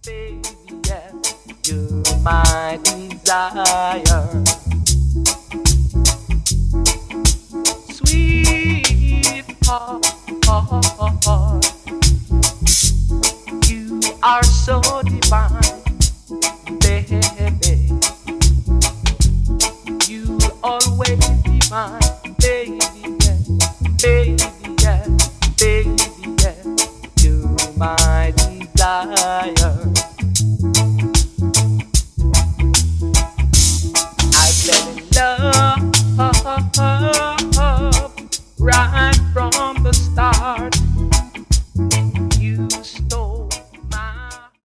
baby, yes, you're my desire. Sweet heart, you are so divine, baby. You'll always be mine, baby.